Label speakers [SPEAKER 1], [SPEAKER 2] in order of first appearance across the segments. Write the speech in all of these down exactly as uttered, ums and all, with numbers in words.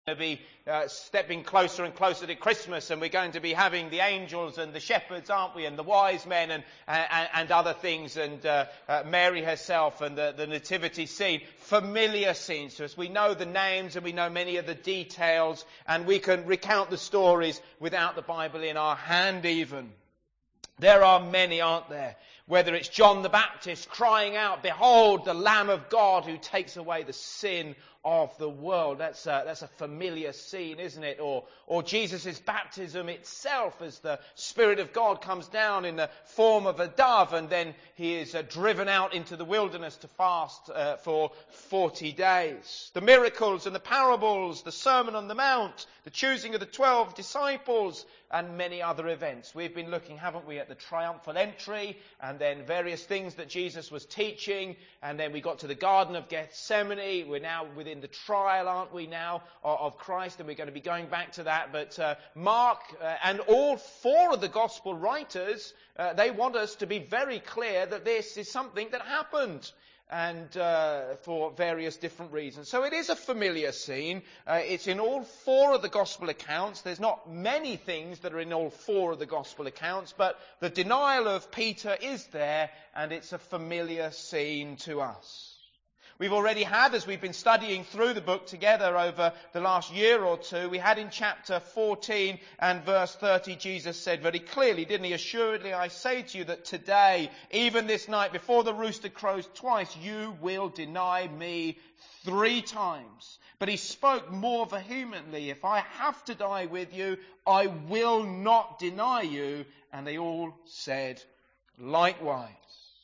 [SPEAKER 1] to be uh, stepping closer and closer to Christmas, and we're going to be having the angels and the shepherds, aren't we, and the wise men and and, and other things, and uh, uh, Mary herself and the, the nativity scene, familiar scenes to us. We know the names and we know many of the details, and we can recount the stories without the Bible in our hand even. There are many, aren't there? Whether it's John the Baptist crying out, "Behold, the Lamb of God who takes away the sin of the world." That's a, that's a familiar scene, isn't it? Or, or Jesus' baptism itself, as the Spirit of God comes down in the form of a dove, and then he is uh, driven out into the wilderness to fast uh, for forty days. The miracles and the parables, the Sermon on the Mount, the choosing of the twelve disciples, and many other events. We've been looking, haven't we, at the triumphal entry, and then various things that Jesus was teaching, and then we got to the Garden of Gethsemane. We're now within the trial, aren't we now, of Christ, and we're going to be going back to that. But uh, Mark uh, and all four of the Gospel writers, uh, they want us to be very clear that this is something that happened, and uh, for various different reasons. So it is a familiar scene. Uh, it's in all four of the Gospel accounts. There's not many things that are in all four of the Gospel accounts, but the denial of Peter is there, and it's a familiar scene to us. We've already had, as we've been studying through the book together over the last year or two, we had in chapter fourteen and verse thirty, Jesus said very clearly, didn't he? "Assuredly I say to you that today, even this night, before the rooster crows twice, you will deny me three times." But he spoke more vehemently, "If I have to die with you, I will not deny you." And they all said likewise.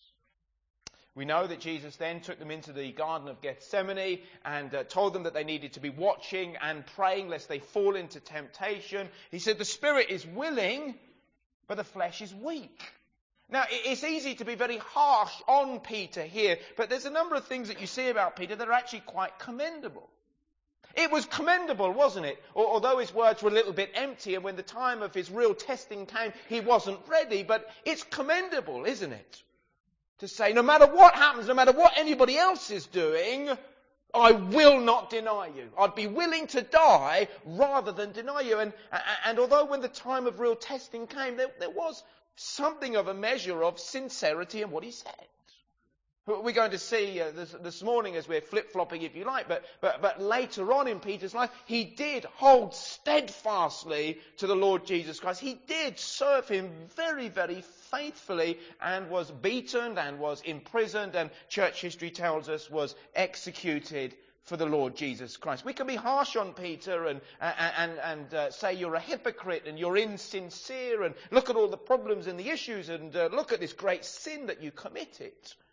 [SPEAKER 1] We know that Jesus then took them into the Garden of Gethsemane and uh, told them that they needed to be watching and praying lest they fall into temptation. He said the spirit is willing, but the flesh is weak. Now, it's easy to be very harsh on Peter here, but there's a number of things that you see about Peter that are actually quite commendable. It was commendable, wasn't it? Although his words were a little bit empty, and when the time of his real testing came, he wasn't ready, but it's commendable, isn't it? To say, no matter what happens, no matter what anybody else is doing, I will not deny you. I'd be willing to die rather than deny you. And, and although when the time of real testing came, there, there was something of a measure of sincerity in what he said. We're going to see uh, this, this morning as we're flip-flopping, if you like, but, but, but later on in Peter's life, he did hold steadfastly to the Lord Jesus Christ. He did serve him very, very faithfully, and was beaten and was imprisoned, and church history tells us was executed for the Lord Jesus Christ. We can be harsh on Peter and and, and, and uh, say you're a hypocrite and you're insincere, and look at all the problems and the issues, and uh, look at this great sin that you committed.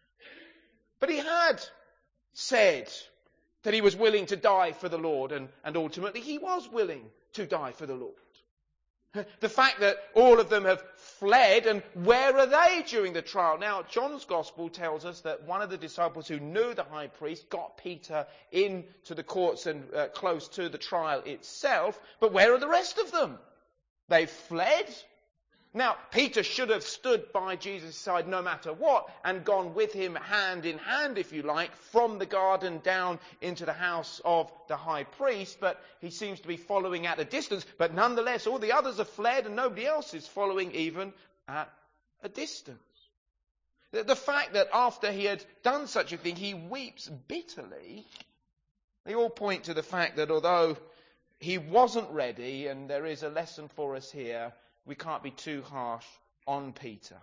[SPEAKER 1] But he had said that he was willing to die for the Lord, and, and ultimately he was willing to die for the Lord. The fact that all of them have fled, and where are they during the trial? Now, John's Gospel tells us that one of the disciples who knew the high priest got Peter into the courts and uh, close to the trial itself. But where are the rest of them? They've fled. Now, Peter should have stood by Jesus' side no matter what, and gone with him hand in hand, if you like, from the garden down into the house of the high priest, but he seems to be following at a distance. But nonetheless, all the others have fled, and nobody else is following even at a distance. The, the fact that after he had done such a thing, he weeps bitterly, they all point to the fact that although he wasn't ready, and there is a lesson for us here, we can't be too harsh on Peter.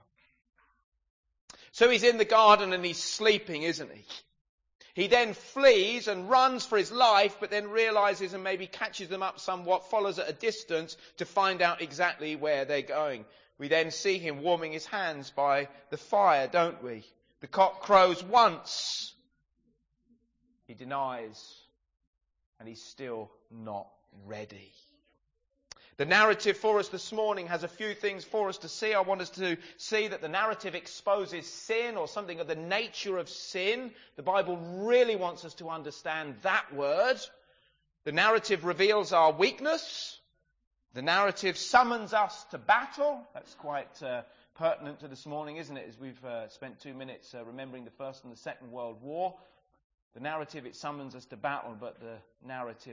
[SPEAKER 1] So he's in the garden and he's sleeping, isn't he? He then flees and runs for his life, but then realizes and maybe catches them up somewhat, follows at a distance to find out exactly where they're going. We then see him warming his hands by the fire, don't we? The cock crows once. He denies, and he's still not ready. The narrative for us this morning has a few things for us to see. I want us to see that the narrative exposes sin, or something of the nature of sin. The Bible really wants us to understand that word. The narrative reveals our weakness. The narrative summons us to battle. That's quite uh, pertinent to this morning, isn't it? As we've uh, spent two minutes uh, remembering the First and the Second World War. The narrative, it summons us to battle, but the narrative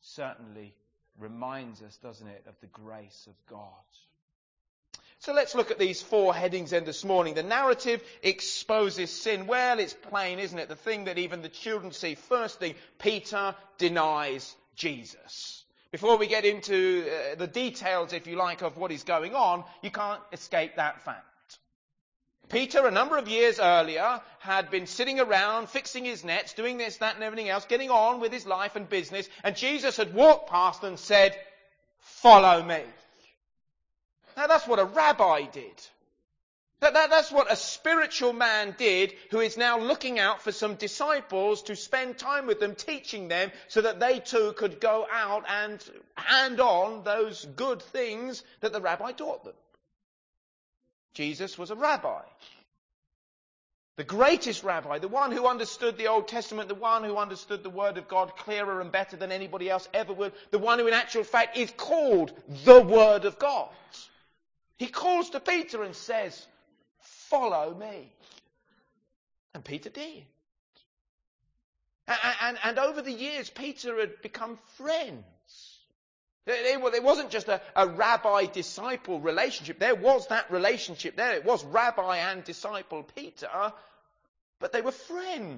[SPEAKER 1] certainly reminds us, doesn't it, of the grace of God. So let's look at these four headings then this morning. The narrative exposes sin. Well, it's plain, isn't it? The thing that even the children see. Firstly, Peter denies Jesus. Before we get into uh, the details, if you like, of what is going on, you can't escape that fact. Peter, a number of years earlier, had been sitting around, fixing his nets, doing this, that and everything else, getting on with his life and business, and Jesus had walked past and said, "Follow me." Now that's what a rabbi did. That, that, that's what a spiritual man did who is now looking out for some disciples to spend time with them, teaching them, so that they too could go out and hand on those good things that the rabbi taught them. Jesus was a rabbi. The greatest rabbi, the one who understood the Old Testament, the one who understood the Word of God clearer and better than anybody else ever would, the one who in actual fact is called the Word of God. He calls to Peter and says, "Follow me." And Peter did. And, and, and over the years, Peter had become friends. It wasn't just a, a rabbi-disciple relationship. There was that relationship there. It was rabbi and disciple Peter, but they were friends.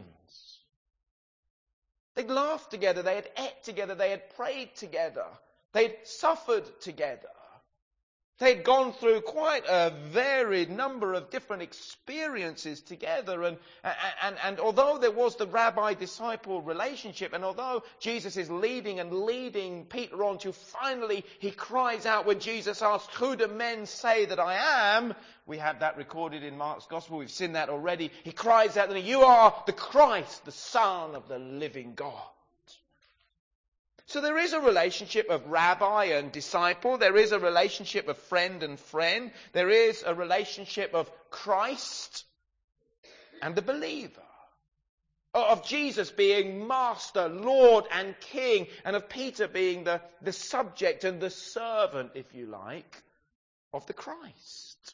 [SPEAKER 1] They'd laughed together. They had ate together. They had prayed together. They'd suffered together. They'd gone through quite a varied number of different experiences together. And, and, and although there was the rabbi-disciple relationship, and although Jesus is leading and leading Peter on to finally, he cries out when Jesus asks, "Who do men say that I am?" We have that recorded in Mark's Gospel. We've seen that already. He cries out, "You are the Christ, the Son of the living God." So there is a relationship of rabbi and disciple. There is a relationship of friend and friend. There is a relationship of Christ and the believer. Of Jesus being Master, Lord and King. And of Peter being the, the subject and the servant, if you like, of the Christ.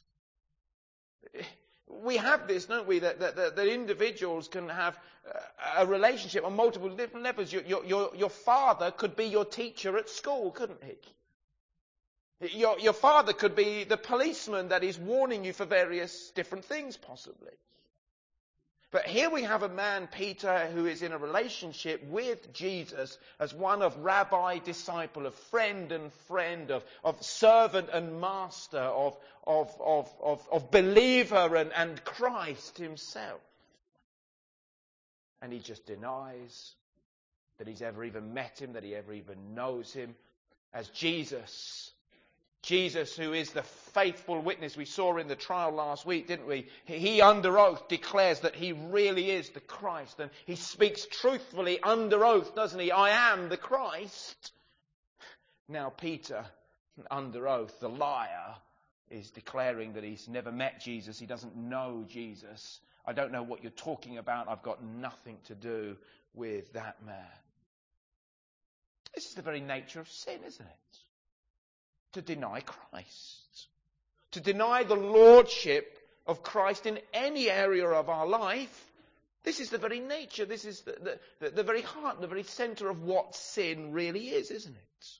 [SPEAKER 1] We have this, don't we, that, that, that individuals can have a relationship on multiple different levels. Your, your, your, your father could be your teacher at school, couldn't he? Your, your father could be the policeman that is warning you for various different things, possibly. But here we have a man, Peter, who is in a relationship with Jesus as one of rabbi, disciple, of friend and friend, of, of servant and master, of, of, of, of, of believer and, and Christ himself. And he just denies that he's ever even met him, that he ever even knows him. As Jesus, Jesus who is the faithful witness we saw in the trial last week, didn't we? He under oath declares that he really is the Christ. And he speaks truthfully under oath, doesn't he? "I am the Christ." Now Peter, under oath, the liar, is declaring that he's never met Jesus. He doesn't know Jesus. "I don't know what you're talking about. I've got nothing to do with that man." This is the very nature of sin, isn't it? To deny Christ. To deny the lordship of Christ in any area of our life. This is the very nature, this is the, the, the very heart, the very centre of what sin really is, isn't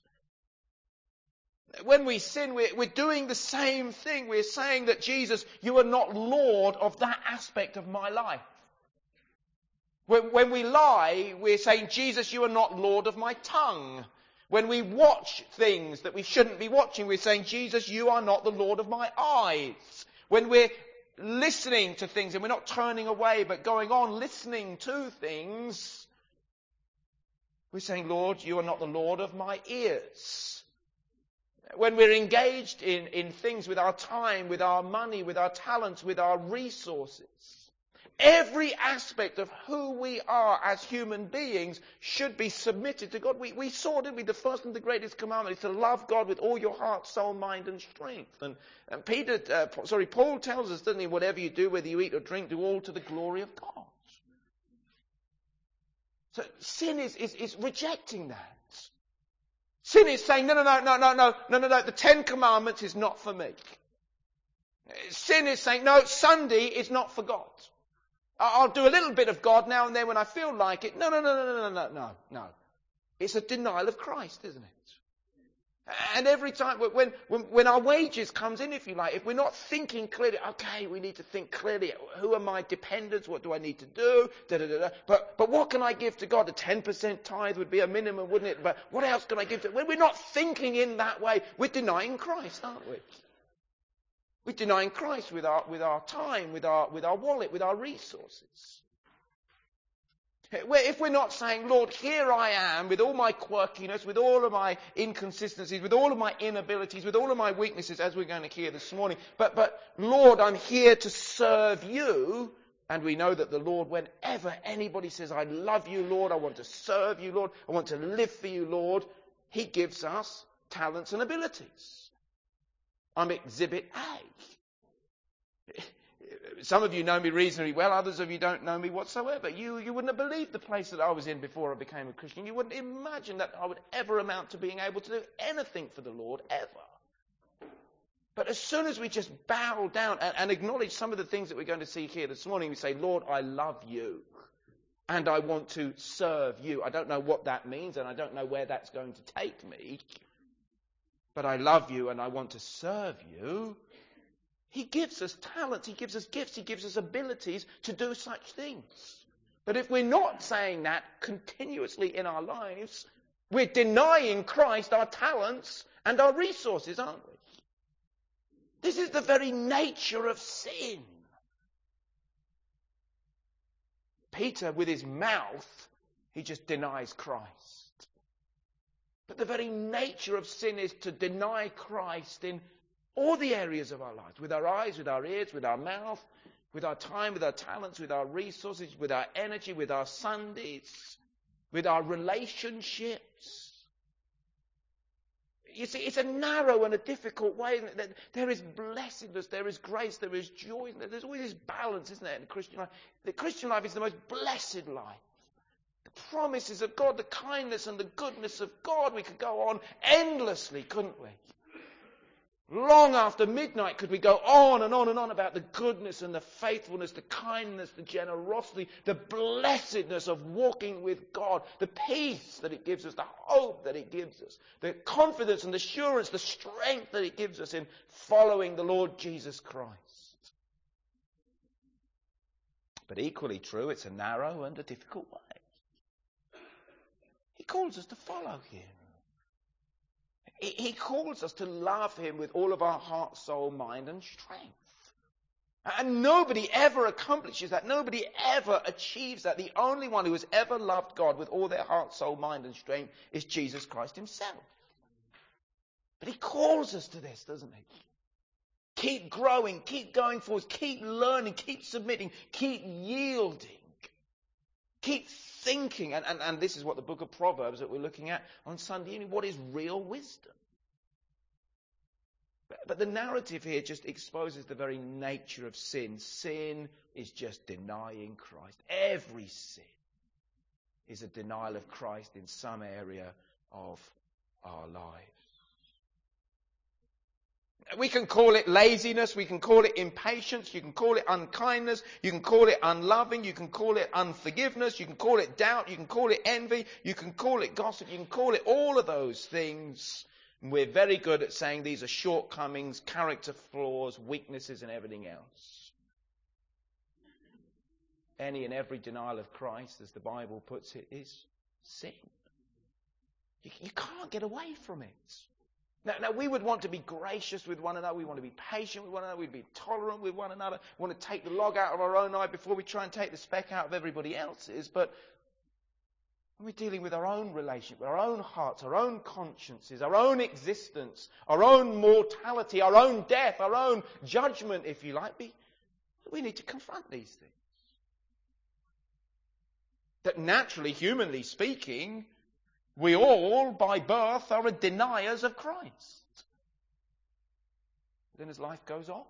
[SPEAKER 1] it? When we sin, we're, we're doing the same thing. We're saying that, "Jesus, you are not Lord of that aspect of my life." When, when we lie, we're saying, "Jesus, you are not Lord of my tongue." When we watch things that we shouldn't be watching, we're saying, "Jesus, you are not the Lord of my eyes." When we're listening to things and we're not turning away but going on listening to things, we're saying, "Lord, you are not the Lord of my ears." When we're engaged in, in things with our time, with our money, with our talents, with our resources, every aspect of who we are as human beings should be submitted to God. We, we saw, didn't we, the first and the greatest commandment is to love God with all your heart, soul, mind and strength. And, and Peter, uh, sorry, Paul tells us, doesn't he, whatever you do, whether you eat or drink, do all to the glory of God. So sin is, is, is rejecting that. Sin is saying, no, no, no, no, no, no, no, no, no, the Ten Commandments is not for me. Sin is saying, no, Sunday is not for God. I'll do a little bit of God now and then when I feel like it. No, no, no, no, no, no, no, no. It's a denial of Christ, isn't it? And every time, when, when, when our wages comes in, if you like, if we're not thinking clearly, okay, we need to think clearly, who are my dependents, what do I need to do, da, da, da, da. But, but what can I give to God? A ten percent tithe would be a minimum, wouldn't it? But what else can I give to, when we're not thinking in that way, we're denying Christ, aren't we? We're denying Christ with our, with our time, with our, with our wallet, with our resources. If we're not saying, Lord, here I am with all my quirkiness, with all of my inconsistencies, with all of my inabilities, with all of my weaknesses, as we're going to hear this morning, but, but Lord, I'm here to serve you. And we know that the Lord, whenever anybody says, I love you, Lord, I want to serve you, Lord, I want to live for you, Lord, he gives us talents and abilities. I'm exhibit A. Some of you know me reasonably well, others of you don't know me whatsoever. You, you wouldn't have believed the place that I was in before I became a Christian. You wouldn't imagine that I would ever amount to being able to do anything for the Lord, ever. But as soon as we just bow down and, and acknowledge some of the things that we're going to see here this morning, we say, Lord, I love you and I want to serve you. I don't know what that means and I don't know where that's going to take me, but I love you and I want to serve you. He gives us talents, he gives us gifts, he gives us abilities to do such things. But if we're not saying that continuously in our lives, we're denying Christ our talents and our resources, aren't we? This is the very nature of sin. Peter, with his mouth, he just denies Christ. But the very nature of sin is to deny Christ in all the areas of our lives, with our eyes, with our ears, with our mouth, with our time, with our talents, with our resources, with our energy, with our Sundays, with our relationships. You see, it's a narrow and a difficult way. There is blessedness, there is grace, there is joy. There's always this balance, isn't there, in the Christian life? The Christian life is the most blessed life. The promises of God, the kindness and the goodness of God. We could go on endlessly, couldn't we? Long after midnight could we go on and on and on about the goodness and the faithfulness, the kindness, the generosity, the blessedness of walking with God, the peace that it gives us, the hope that it gives us, the confidence and the assurance, the strength that it gives us in following the Lord Jesus Christ. But equally true, it's a narrow and a difficult way. He calls us to follow him. He calls us to love him with all of our heart, soul, mind and strength. And nobody ever accomplishes that. Nobody ever achieves that. The only one who has ever loved God with all their heart, soul, mind and strength is Jesus Christ himself. But he calls us to this, doesn't he? Keep growing, keep going forward, keep learning, keep submitting, keep yielding. Keep thinking, and, and, and this is what the book of Proverbs that we're looking at on Sunday evening, what is real wisdom? But, but the narrative here just exposes the very nature of sin. Sin is just denying Christ. Every sin is a denial of Christ in some area of our lives. We can call it laziness, we can call it impatience, you can call it unkindness, you can call it unloving, you can call it unforgiveness, you can call it doubt, you can call it envy, you can call it gossip, you can call it all of those things. And we're very good at saying these are shortcomings, character flaws, weaknesses and everything else. Any and every denial of Christ, as the Bible puts it, is sin. You, you can't get away from it. Now, now, we would want to be gracious with one another. We want to be patient with one another. We'd be tolerant with one another. We want to take the log out of our own eye before we try and take the speck out of everybody else's. But when we're dealing with our own relationship, with our own hearts, our own consciences, our own existence, our own mortality, our own death, our own judgment, if you like, we, we need to confront these things. That naturally, humanly speaking, we all, by birth, are deniers of Christ. Then as life goes on,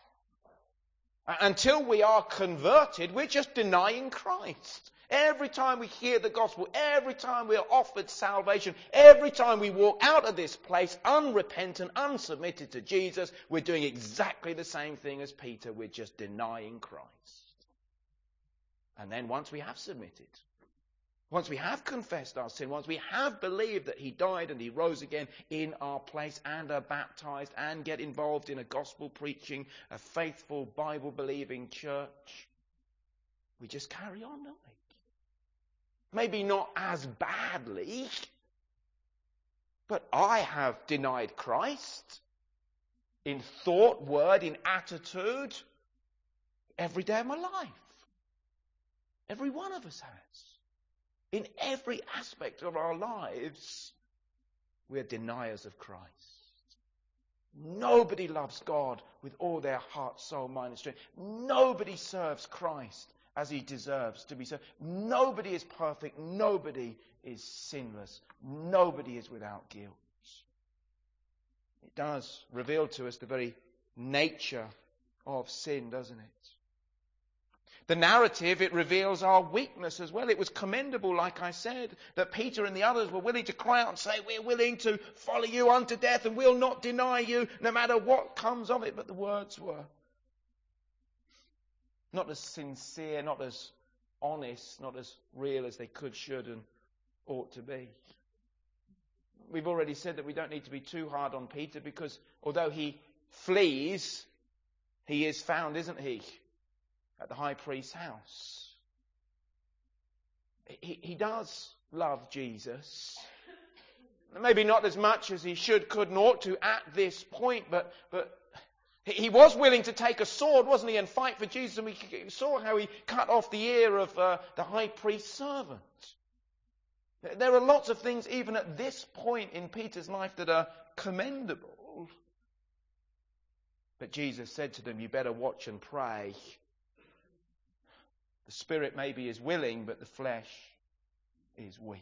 [SPEAKER 1] until we are converted, we're just denying Christ. Every time we hear the gospel, every time we are offered salvation, every time we walk out of this place unrepentant, unsubmitted to Jesus, we're doing exactly the same thing as Peter. We're just denying Christ. And then once we have submitted, Once we have confessed our sin, once we have believed that he died and he rose again in our place and are baptized and get involved in a gospel preaching, a faithful Bible believing church, we just carry on, don't we? Maybe not as badly, but I have denied Christ in thought, word, in attitude every day of my life. Every one of us has. In every aspect of our lives, we're deniers of Christ. Nobody loves God with all their heart, soul, mind, and strength. Nobody serves Christ as he deserves to be served. Nobody is perfect. Nobody is sinless. Nobody is without guilt. It does reveal to us the very nature of sin, doesn't it? The narrative, it reveals our weakness as well. It was commendable, like I said, that Peter and the others were willing to cry out and say, we're willing to follow you unto death and we'll not deny you no matter what comes of it. But the words were not as sincere, not as honest, not as real as they could, should and ought to be. We've already said that we don't need to be too hard on Peter because although he flees, he is found, isn't he? At the high priest's house. He, he does love Jesus. Maybe not as much as he should, could, and ought to at this point, but, but he was willing to take a sword, wasn't he, and fight for Jesus. And we saw how he cut off the ear of uh, the high priest's servant. There are lots of things, even at this point in Peter's life, that are commendable. But Jesus said to them, you better watch and pray. The spirit maybe is willing, but the flesh is weak.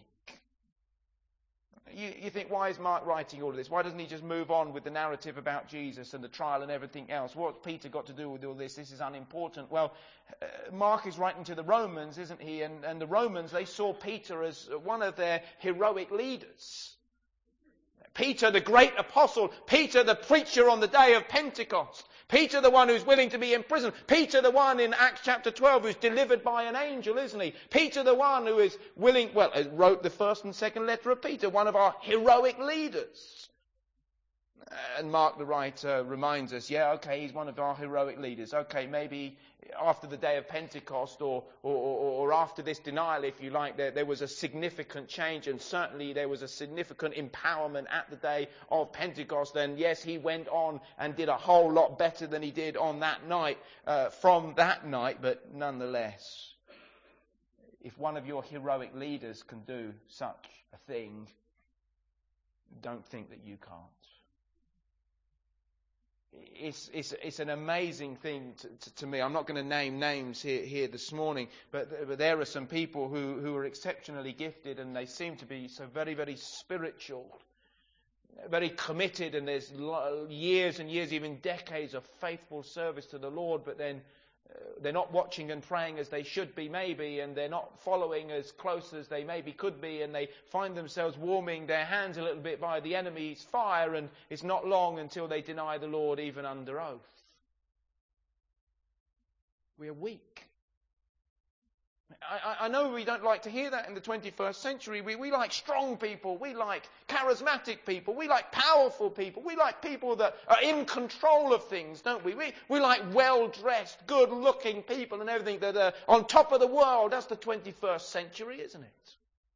[SPEAKER 1] You, you think, why is Mark writing all of this? Why doesn't he just move on with the narrative about Jesus and the trial and everything else? What's Peter got to do with all this? This is unimportant. Well, uh, Mark is writing to the Romans, isn't he? And, and the Romans, they saw Peter as one of their heroic leaders. Peter, the great apostle. Peter, the preacher on the day of Pentecost. Peter, the one who's willing to be in prison. Peter, the one in Acts chapter twelve who's delivered by an angel, isn't he? Peter, the one who is willing, well, wrote the first and second letter of Peter, one of our heroic leaders. And Mark, the writer, reminds us, yeah, okay, he's one of our heroic leaders. Okay, maybe after the day of Pentecost or, or, or, or after this denial, if you like, there, there was a significant change, and certainly there was a significant empowerment at the day of Pentecost. And yes, he went on and did a whole lot better than he did on that night, uh, from that night, but nonetheless, if one of your heroic leaders can do such a thing, don't think that you can't. It's, it's, it's an amazing thing to, to, to me. I'm not going to name names here, here this morning, but, but there are some people who, who are exceptionally gifted, and they seem to be so very, very spiritual, very committed, and there's years and years, even decades of faithful service to the Lord, but then uh, they're not watching and praying as they should be maybe, and they're not following as close as they maybe could be, and they find themselves warming their hands a little bit by the enemy's fire, and it's not long until they deny the Lord even under oath. We're weak. I, I know we don't like to hear that in the twenty-first century. We, we like strong people. We like charismatic people. We like powerful people. We like people that are in control of things, don't we? We, we like well-dressed, good-looking people and everything that are on top of the world. That's the twenty-first century, isn't it?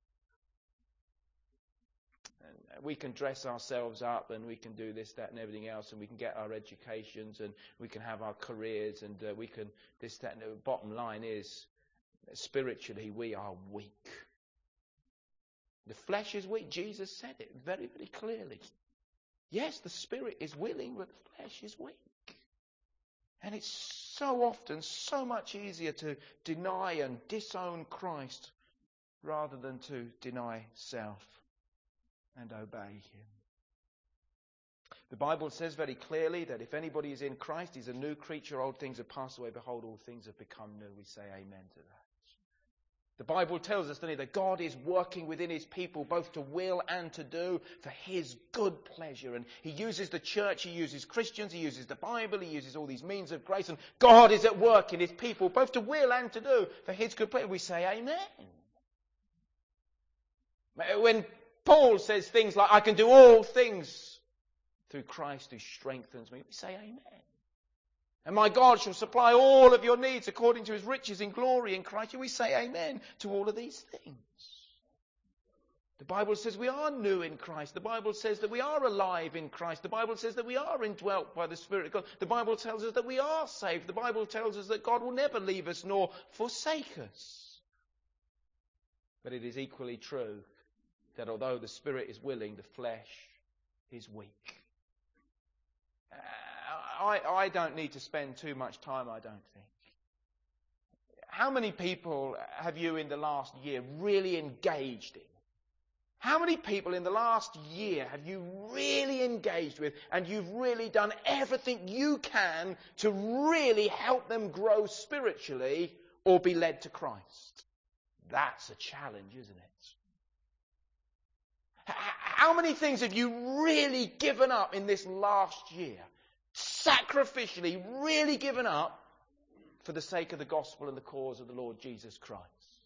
[SPEAKER 1] And we can dress ourselves up, and we can do this, that, and everything else, and we can get our educations, and we can have our careers, and uh, we can this, that, and the bottom line is, spiritually, we are weak. The flesh is weak. Jesus said it very, very clearly. Yes, the spirit is willing, but the flesh is weak. And it's so often so much easier to deny and disown Christ rather than to deny self and obey him. The Bible says very clearly that if anybody is in Christ, he's a new creature. Old things have passed away. Behold, all things have become new. We say amen to that. The Bible tells us, doesn't it, that God is working within his people both to will and to do for his good pleasure. And he uses the church, he uses Christians, he uses the Bible, he uses all these means of grace. And God is at work in his people both to will and to do for his good pleasure. We say amen. When Paul says things like, I can do all things through Christ who strengthens me, we say amen. And my God shall supply all of your needs according to his riches in glory in Christ. We say amen to all of these things. The Bible says we are new in Christ. The Bible says that we are alive in Christ. The Bible says that we are indwelt by the Spirit of God. The Bible tells us that we are saved. The Bible tells us that God will never leave us nor forsake us. But it is equally true that although the Spirit is willing, the flesh is weak. I, I don't need to spend too much time, I don't think. How many people have you in the last year really engaged in? How many people in the last year have you really engaged with and you've really done everything you can to really help them grow spiritually or be led to Christ? That's a challenge, isn't it? How many things have you really given up in this last year? Sacrificially, really given up for the sake of the gospel and the cause of the Lord Jesus Christ.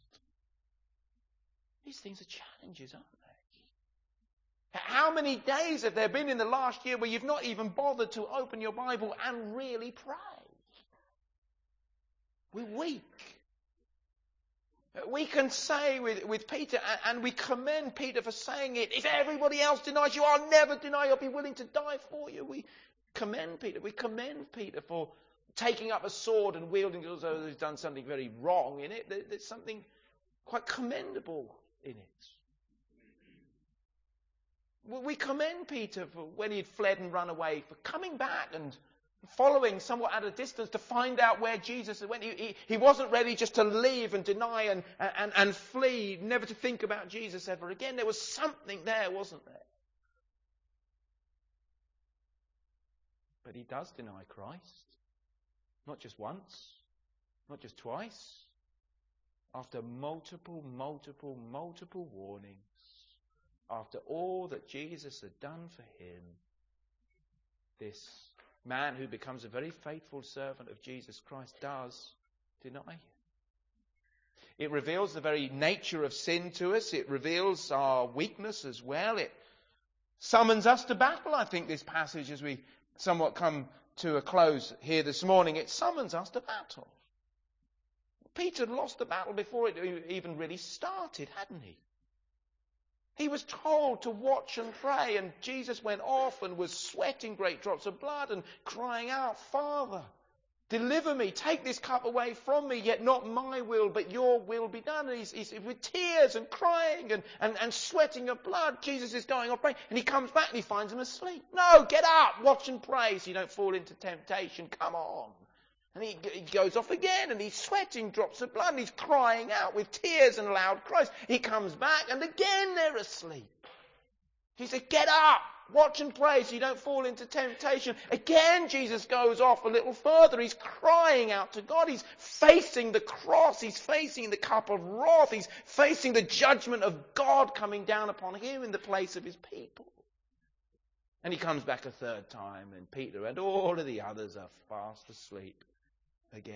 [SPEAKER 1] These things are challenges, aren't they? How many days have there been in the last year where you've not even bothered to open your Bible and really pray? We're weak. We can say with, with Peter, and we commend Peter for saying it, if everybody else denies you, I'll never deny you, I'll be willing to die for you. We commend Peter. We commend Peter for taking up a sword and wielding it as though he's done something very wrong in it. There's something quite commendable in it. We commend Peter for when he'd fled and run away, for coming back and following somewhat at a distance to find out where Jesus went. He, he, he wasn't ready just to leave and deny and, and, and flee, never to think about Jesus ever again. There was something there, wasn't there? But he does deny Christ. Not just once, not just twice. After multiple, multiple, multiple warnings, after all that Jesus had done for him, this man who becomes a very faithful servant of Jesus Christ does deny him. It reveals the very nature of sin to us. It reveals our weakness as well. It summons us to battle, I think, this passage, as we somewhat come to a close here this morning. It summons us to battle. Peter had lost the battle before it even really started, hadn't he? He was told to watch and pray, and Jesus went off and was sweating great drops of blood and crying out, Father, deliver me, take this cup away from me, yet not my will, but your will be done. And he's, he's with tears and crying and, and, and sweating of blood. Jesus is going off praying, and he comes back and he finds him asleep. No, get up, watch and pray so you don't fall into temptation. Come on. And he, he goes off again, and he's sweating drops of blood, and he's crying out with tears and loud cries. He comes back, and again they're asleep. He said, get up, watch and pray so you don't fall into temptation. Again, Jesus goes off a little further. He's crying out to God. He's facing the cross. He's facing the cup of wrath. He's facing the judgment of God coming down upon him in the place of his people. And he comes back a third time, and Peter and all of the others are fast asleep again.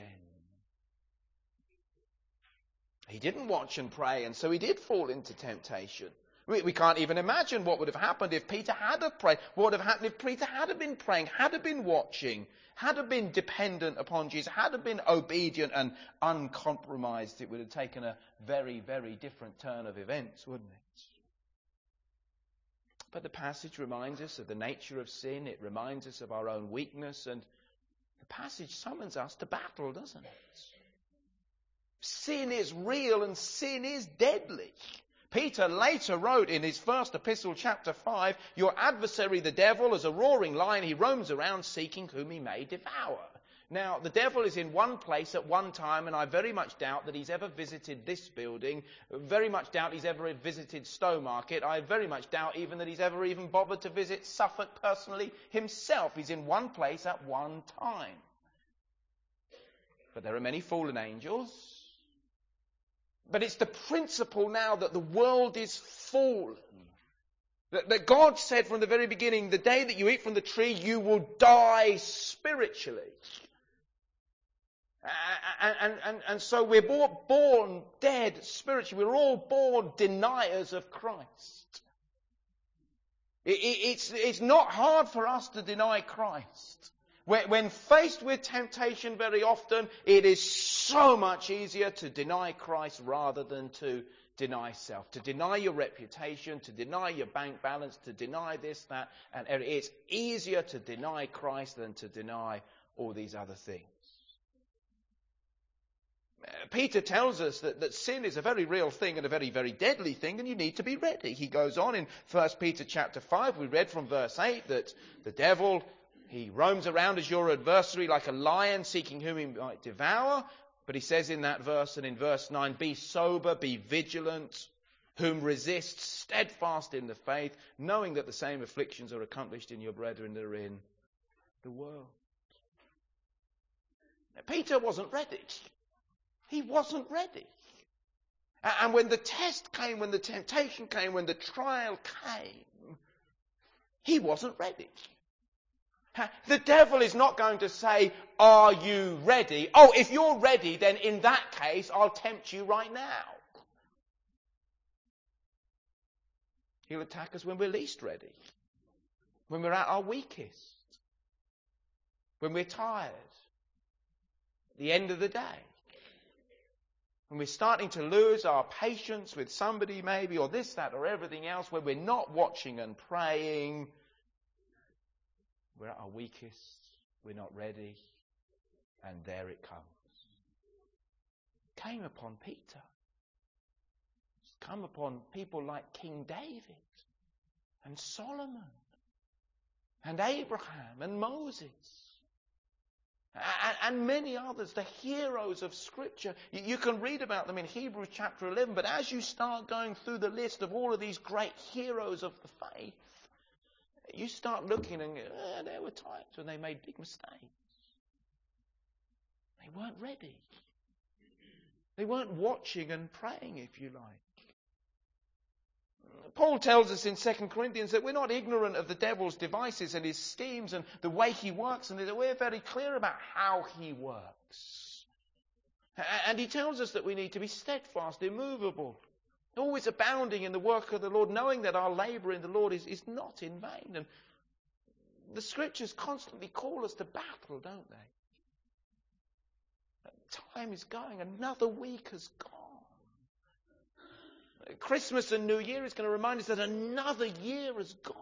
[SPEAKER 1] He didn't watch and pray, and so he did fall into temptation. We, we can't even imagine what would have happened if Peter had have prayed. What would have happened if Peter had have been praying, had have been watching, had have been dependent upon Jesus, had have been obedient and uncompromised. It would have taken a very, very different turn of events, wouldn't it? But the passage reminds us of the nature of sin. It reminds us of our own weakness, and the passage summons us to battle, doesn't it? Sin is real and sin is deadly. Peter later wrote in his first epistle, chapter five, your adversary the devil, as a roaring lion, he roams around seeking whom he may devour. Now, the devil is in one place at one time, and I very much doubt that he's ever visited this building. Very much doubt he's ever visited Stowmarket. I very much doubt even that he's ever even bothered to visit Suffolk personally himself. He's in one place at one time. But there are many fallen angels. But it's the principle now that the world is fallen. That, that God said from the very beginning, the day that you eat from the tree, you will die spiritually. And, and, and, and so we're born, born dead spiritually. We're all born deniers of Christ. It, it, it's, it's not hard for us to deny Christ. When, when faced with temptation very often, it is so much easier to deny Christ rather than to deny self. To deny your reputation, to deny your bank balance, to deny this, that, and it's easier to deny Christ than to deny all these other things. Peter tells us that, that sin is a very real thing and a very, very deadly thing, and you need to be ready. He goes on in First Peter chapter five, we read from verse eight that the devil, he roams around as your adversary like a lion, seeking whom he might devour. But he says in that verse and in verse nine, be sober, be vigilant, whom resist, steadfast in the faith, knowing that the same afflictions are accomplished in your brethren that are in the world. Now, Peter wasn't ready. He wasn't ready. And when the test came, when the temptation came, when the trial came, he wasn't ready. The devil is not going to say, are you ready? Oh, if you're ready, then in that case, I'll tempt you right now. He'll attack us when we're least ready. When we're at our weakest. When we're tired. At the end of the day. When we're starting to lose our patience with somebody maybe, or this, that, or everything else, when we're not watching and praying, we're at our weakest, we're not ready, and there it comes. It came upon Peter. It's come upon people like King David, and Solomon, and Abraham, and Moses. And many others, the heroes of Scripture. You can read about them in Hebrews chapter eleven, but as you start going through the list of all of these great heroes of the faith, you start looking and eh, there were times when they made big mistakes. They weren't ready. They weren't watching and praying, if you like. Paul tells us in Second Corinthians that we're not ignorant of the devil's devices and his schemes and the way he works, and that we're very clear about how he works. And he tells us that we need to be steadfast, immovable, always abounding in the work of the Lord, knowing that our labour in the Lord is, is not in vain. And the Scriptures constantly call us to battle, don't they? Time is going. Another week has gone. Christmas and New Year is going to remind us that another year has gone.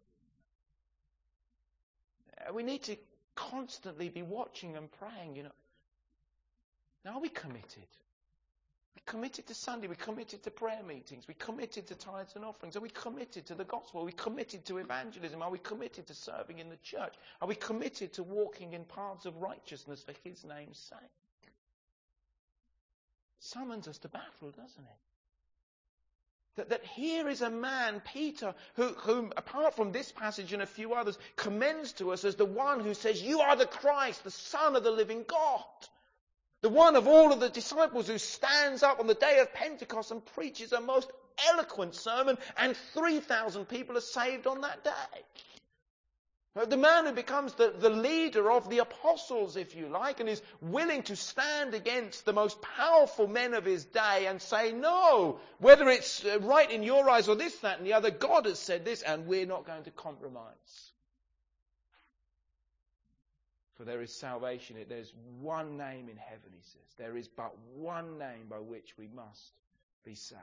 [SPEAKER 1] We need to constantly be watching and praying, you know. Now, are we committed? We're committed to Sunday. We're committed to prayer meetings. We're committed to tithes and offerings. Are we committed to the gospel? Are we committed to evangelism? Are we committed to serving in the church? Are we committed to walking in paths of righteousness for his name's sake? It summons us to battle, doesn't it? That, that here is a man, Peter, who, whom, apart from this passage and a few others, commends to us as the one who says, you are the Christ, the Son of the living God. The one of all of the disciples who stands up on the day of Pentecost and preaches a most eloquent sermon, and three thousand people are saved on that day. The man who becomes the, the leader of the apostles, if you like, and is willing to stand against the most powerful men of his day and say, no, whether it's right in your eyes or this, that, and the other, God has said this, and we're not going to compromise. For there is salvation. There's one name in heaven, he says. There is but one name by which we must be saved.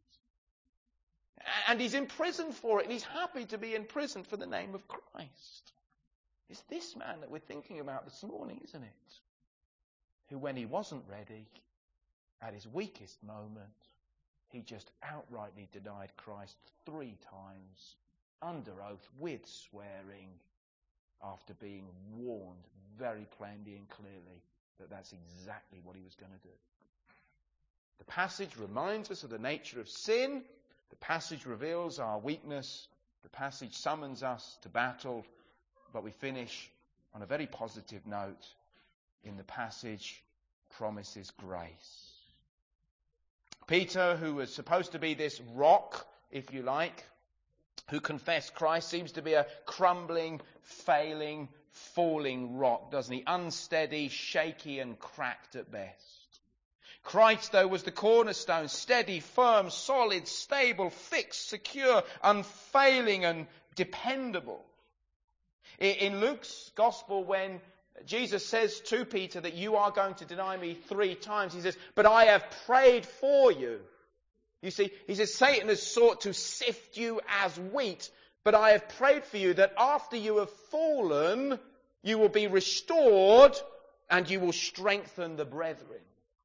[SPEAKER 1] And he's imprisoned for it, and he's happy to be imprisoned for the name of Christ. It's this man that we're thinking about this morning, isn't it? Who, when he wasn't ready, at his weakest moment, he just outrightly denied Christ three times, under oath, with swearing, after being warned very plainly and clearly that that's exactly what he was going to do. The passage reminds us of the nature of sin. The passage reveals our weakness. The passage summons us to battle. But we finish on a very positive note. In the passage, promises grace. Peter, who was supposed to be this rock, if you like, who confess Christ seems to be a crumbling, failing, falling rock, doesn't he? Unsteady, shaky and cracked at best. Christ, though, was the cornerstone, steady, firm, solid, stable, fixed, secure, unfailing and dependable. In Luke's Gospel, when Jesus says to Peter that you are going to deny me three times, he says, but I have prayed for you. You see, he says, Satan has sought to sift you as wheat, but I have prayed for you that after you have fallen, you will be restored and you will strengthen the brethren.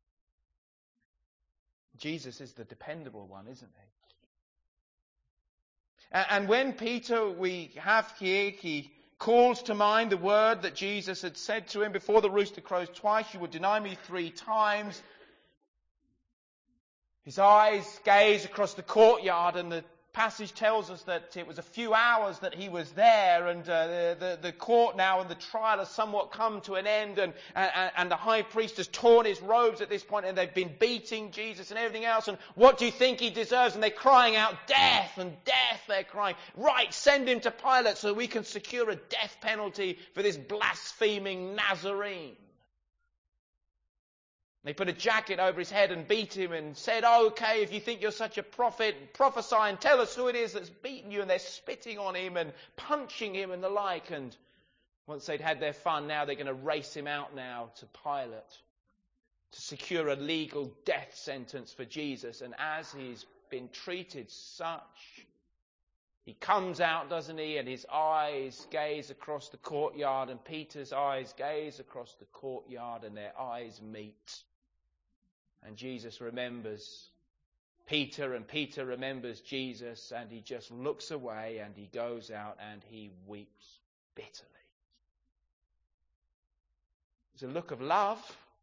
[SPEAKER 1] Jesus is the dependable one, isn't he? And when Peter, we have here, he calls to mind the word that Jesus had said to him, before the rooster crows twice, you will deny me three times. His eyes gaze across the courtyard, and the passage tells us that it was a few hours that he was there, and uh, the, the, the court now and the trial has somewhat come to an end, and, and, and the high priest has torn his robes at this point, and they've been beating Jesus and everything else, and what do you think he deserves? And they're crying out, death, and death, they're crying. Right, send him to Pilate so we can secure a death penalty for this blaspheming Nazarene. They put a jacket over his head and beat him and said, oh, okay, if you think you're such a prophet, prophesy and tell us who it is that's beaten you. And they're spitting on him and punching him and the like. And once they'd had their fun, now they're going to race him out now to Pilate to secure a legal death sentence for Jesus. And as he's been treated such, he comes out, doesn't he? And his eyes gaze across the courtyard, and Peter's eyes gaze across the courtyard, and their eyes meet. And Jesus remembers Peter, and Peter remembers Jesus, and he just looks away and he goes out and he weeps bitterly. It's a look of love,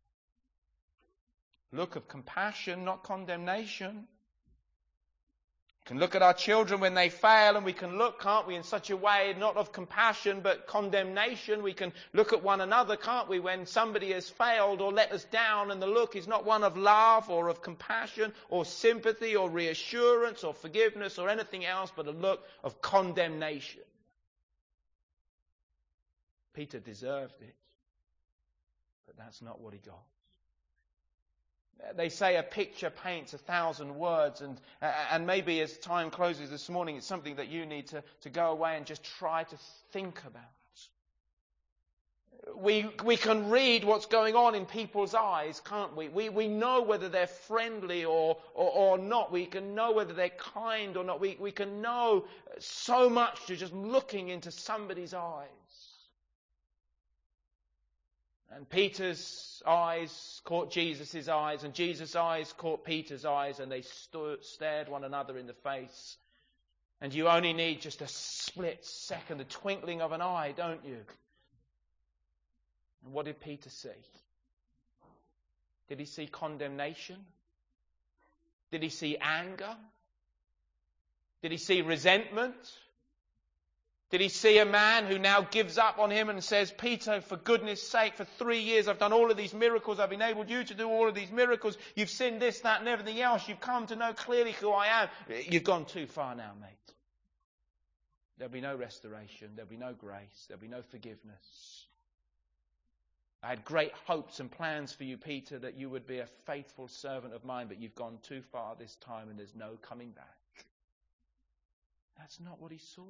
[SPEAKER 1] look of compassion, not condemnation. We can look at our children when they fail, and we can look, can't we, in such a way, not of compassion but condemnation. We can look at one another, can't we, when somebody has failed or let us down, and the look is not one of love or of compassion or sympathy or reassurance or forgiveness or anything else, but a look of condemnation. Peter deserved it, but that's not what he got. They say a picture paints a thousand words, and uh, and maybe as time closes this morning, it's something that you need to, to go away and just try to think about. We we can read what's going on in people's eyes, can't we? We we know whether they're friendly or, or, or not. We can know whether they're kind or not. We, we can know so much to just looking into somebody's eyes. And Peter's eyes caught Jesus' eyes, and Jesus' eyes caught Peter's eyes, and they st- stared one another in the face. And you only need just a split second, the twinkling of an eye, don't you? And what did Peter see? Did he see condemnation? Did he see anger? Did he see resentment? Did he see a man who now gives up on him and says, Peter, for goodness sake, for three years I've done all of these miracles. I've enabled you to do all of these miracles. You've sinned this, that and everything else. You've come to know clearly who I am. You've gone too far now, mate. There'll be no restoration. There'll be no grace. There'll be no forgiveness. I had great hopes and plans for you, Peter, that you would be a faithful servant of mine, but you've gone too far this time and there's no coming back. That's not what he saw.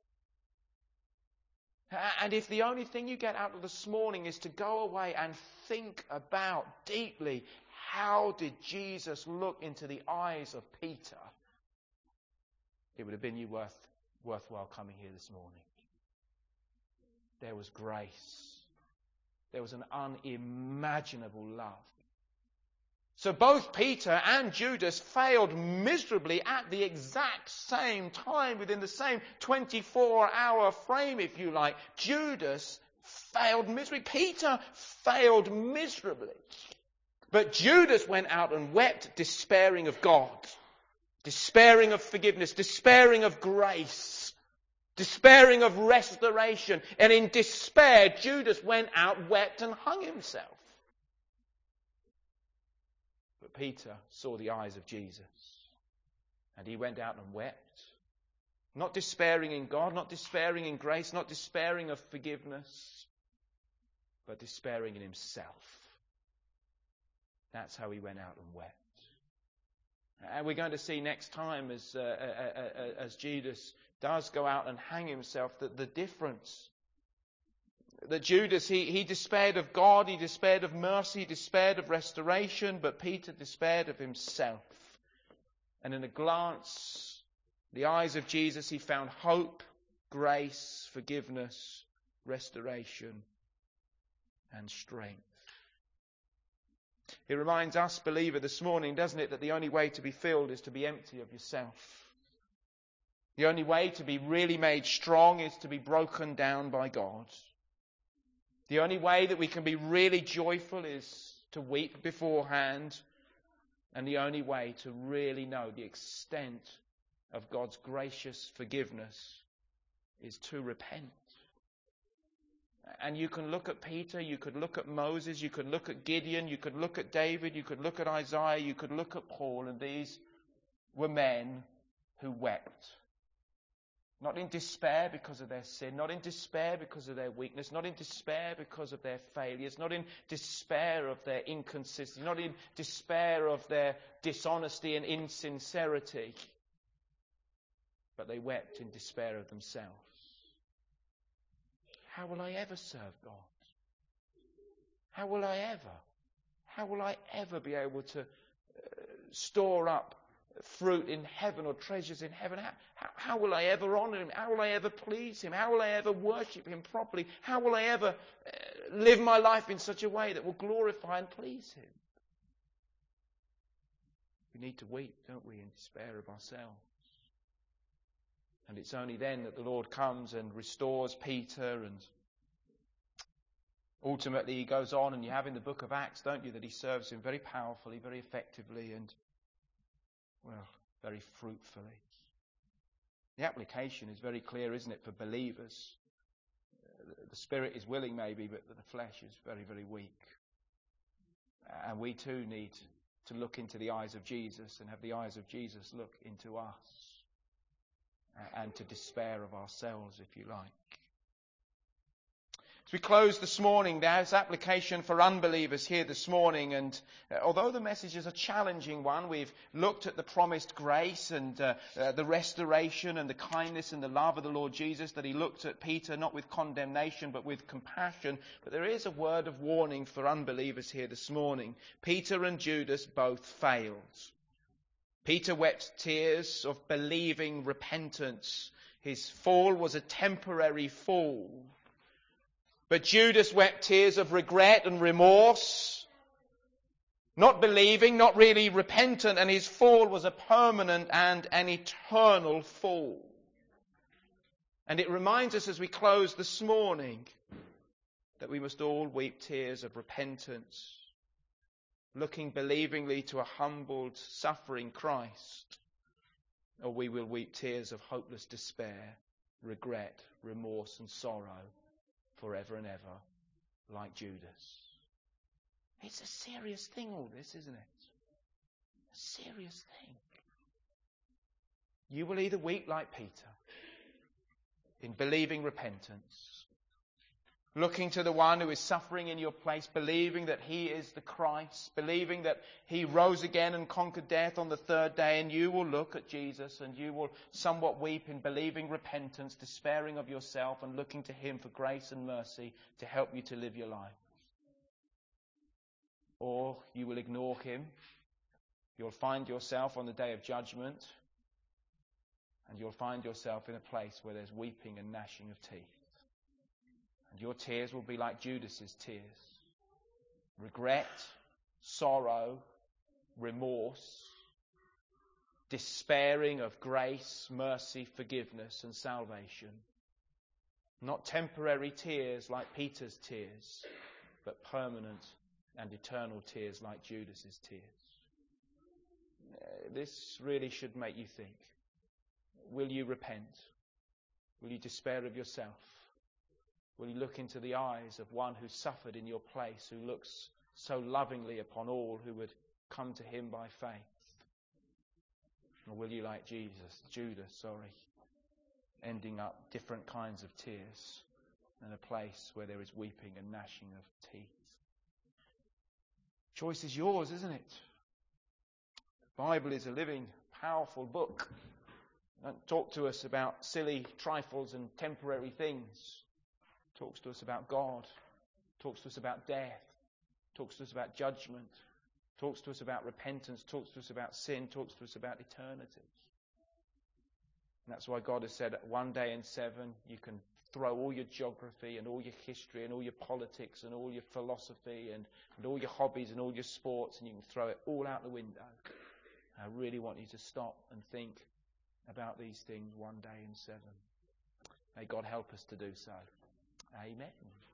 [SPEAKER 1] And if the only thing you get out of this morning is to go away and think about deeply, how did Jesus look into the eyes of Peter? It would have been you worth, worthwhile coming here this morning. There was grace. There was an unimaginable love. So both Peter and Judas failed miserably at the exact same time, within the same twenty-four hour frame, if you like. Judas failed miserably. Peter failed miserably. But Judas went out and wept, despairing of God, despairing of forgiveness, despairing of grace, despairing of restoration. And in despair, Judas went out, wept, and hung himself. But Peter saw the eyes of Jesus, and he went out and wept, Not despairing in God, not despairing in grace, not despairing of forgiveness, but despairing in himself. That's how he went out and wept. And we're going to see next time as, uh, uh, uh, as Judas does go out and hang himself, that the difference. That Judas, he, he despaired of God, he despaired of mercy, he despaired of restoration, but Peter despaired of himself. And in a glance, the eyes of Jesus, he found hope, grace, forgiveness, restoration, and strength. It reminds us, believer, this morning, doesn't it, that the only way to be filled is to be empty of yourself. The only way to be really made strong is to be broken down by God. The only way that we can be really joyful is to weep beforehand. And the only way to really know the extent of God's gracious forgiveness is to repent. And you can look at Peter, you could look at Moses, you could look at Gideon, you could look at David, you could look at Isaiah, you could look at Paul, and these were men who wept. Not in despair because of their sin, not in despair because of their weakness, not in despair because of their failures, not in despair of their inconsistency, not in despair of their dishonesty and insincerity, but they wept in despair of themselves. How will I ever serve God? How will I ever? How will I ever be able to uh, store up fruit in heaven or treasures in heaven? How, how, how will I ever honour him? How will I ever please him? How will I ever worship him properly? How will I ever uh, live my life in such a way that will glorify and please him? We need to weep, don't we, in despair of ourselves. And it's only then that the Lord comes and restores Peter, and ultimately he goes on, and you have in the book of Acts, don't you, that he serves him very powerfully, very effectively, and, well, very fruitfully. The application is very clear, isn't it, for believers? The spirit is willing maybe, but the flesh is very, very weak. And we too need to look into the eyes of Jesus and have the eyes of Jesus look into us. And to despair of ourselves, if you like. As we close this morning, there's application for unbelievers here this morning. And uh, although the message is a challenging one, we've looked at the promised grace and uh, uh, the restoration and the kindness and the love of the Lord Jesus, that he looked at Peter not with condemnation but with compassion. But there is a word of warning for unbelievers here this morning. Peter and Judas both failed. Peter wept tears of believing repentance. His fall was a temporary fall. But Judas wept tears of regret and remorse, not believing, not really repentant, and his fall was a permanent and an eternal fall. And it reminds us as we close this morning that we must all weep tears of repentance, looking believingly to a humbled, suffering Christ, or we will weep tears of hopeless despair, regret, remorse and sorrow forever and ever, like Judas. It's a serious thing, all this, isn't it? A serious thing. You will either weep like Peter, in believing repentance, looking to the one who is suffering in your place, believing that he is the Christ, believing that he rose again and conquered death on the third day, and you will look at Jesus and you will somewhat weep in believing repentance, despairing of yourself and looking to him for grace and mercy to help you to live your life. Or you will ignore him. You'll find yourself on the day of judgment, and you'll find yourself in a place where there's weeping and gnashing of teeth. And your tears will be like Judas's tears. Regret, sorrow, remorse, despairing of grace, mercy, forgiveness and salvation. Not temporary tears like Peter's tears, but permanent and eternal tears like Judas's tears. This really should make you think. Will you repent? Will you despair of yourself? Will you look into the eyes of one who suffered in your place, who looks so lovingly upon all who would come to him by faith? Or will you, like Jesus, Judas, sorry, ending up different kinds of tears and a place where there is weeping and gnashing of teeth. Choice is yours, isn't it? The Bible is a living, powerful book. It doesn't talk to us about silly trifles and temporary things. It talks to us about God. It talks to us about death. It talks to us about judgment. It talks to us about repentance. It talks to us about sin. It talks to us about eternity. And that's why God has said one day in seven you can throw all your geography and all your history and all your politics and all your philosophy and, and all your hobbies and all your sports, and you can throw it all out the window. I really want you to stop and think about these things one day in seven. May God help us to do so. Amen.